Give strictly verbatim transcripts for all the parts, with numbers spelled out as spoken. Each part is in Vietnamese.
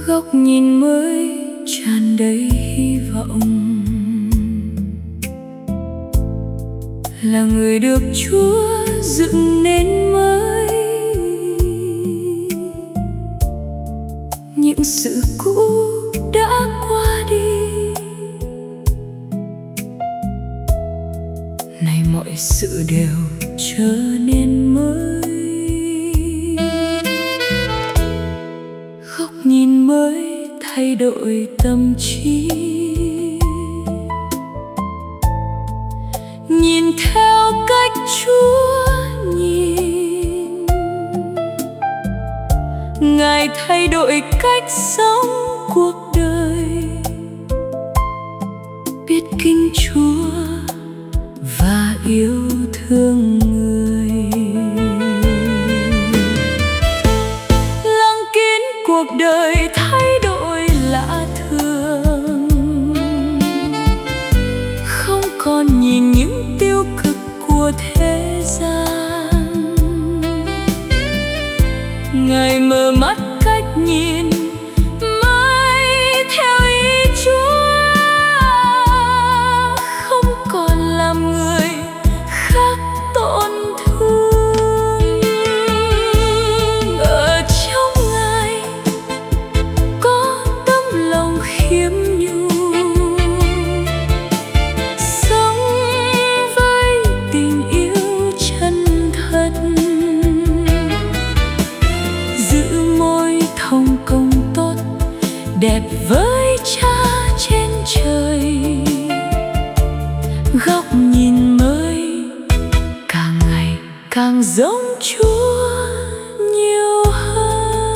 góc nhìn mới tràn đầy hy vọng, là người được Chúa dựng nên mới. Những sự cũ đã qua đi, nay mọi sự đều trở nên mới. Góc nhìn mới thay đổi tâm trí, nhìn theo cách Chúa nhìn. Ngài thay đổi cách sống cuộc đời, biết kính Chúa và yêu thương người. Lăng kín cuộc đời thay đổi lạ thường, không còn nhìn những tiêu cực của thế gian. Ngài mở mắt cách nhìn mới theo ý Chúa, không còn làm người khác tổn thương. Ở trong Ngài có tấm lòng khiêm nhu, sống với tình yêu chân thật, giữ môi thông công tốt đẹp với Cha trên trời. Góc nhìn mới càng ngày càng giống Chúa nhiều hơn.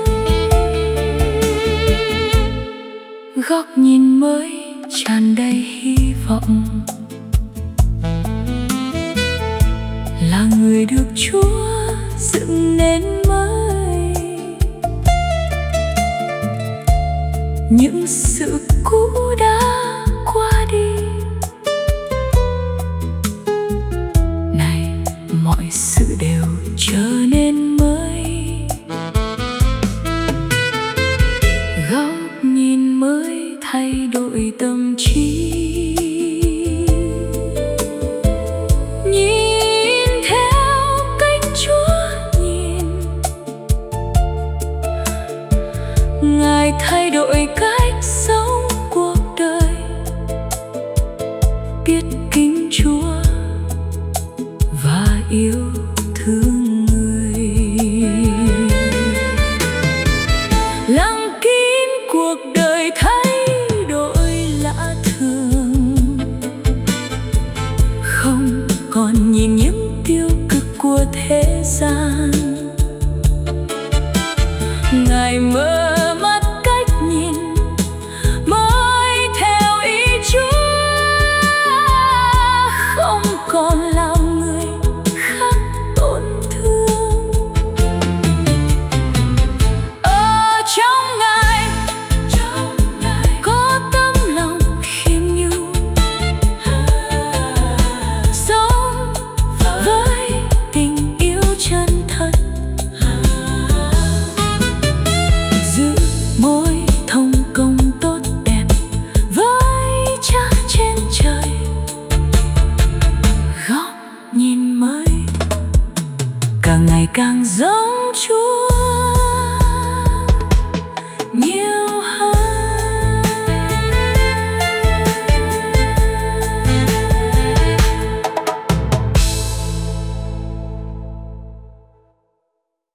Góc nhìn mới tràn đầy hy vọng, là người được Chúa dựng nên mới. Những sự cũ đã qua đi, nay mọi sự đều trở nên mới. Góc nhìn mới thay đổi tâm trí, nhìn theo cách Chúa nhìn. Ngài thay đổi cách sống cuộc đời, biết kính Chúa và yêu thương người. Lăng kín cuộc đời thay đổi lạ thường, không còn nhìn những tiêu cực của thế gian. Ngài mở mắt cách nhìn mới theo ý Chúa, không còn làm người khác tổn thương. Ở trong Ngài có tấm lòng khiêm nhu, sống với tình yêu chân thật, giữ môi thông công tốt đẹp với Cha trên trời. Góc nhìn mới càng ngày càng giống